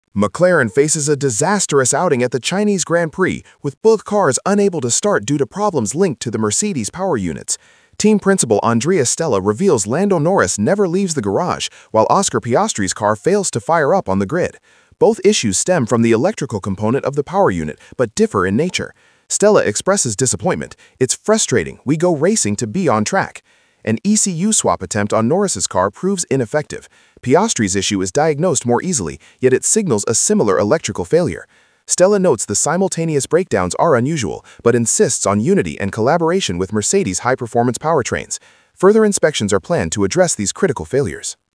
McLaren faces a disastrous outing at the Chinese Grand Prix, with both cars unable to start due to problems linked to the Mercedes power units. Team principal Andrea Stella reveals Lando Norris never leaves the garage, while Oscar Piastri's car fails to fire up on the grid. Both issues stem from the electrical component of the power unit, but differ in nature. Stella expresses disappointment. "It's frustrating. We go racing to be on track." An ECU swap attempt on Norris's car proves ineffective. Piastri's issue is diagnosed more easily, yet it signals a similar electrical failure. Stella notes the simultaneous breakdowns are unusual, but insists on unity and collaboration with Mercedes high-performance powertrains. Further inspections are planned to address these critical failures.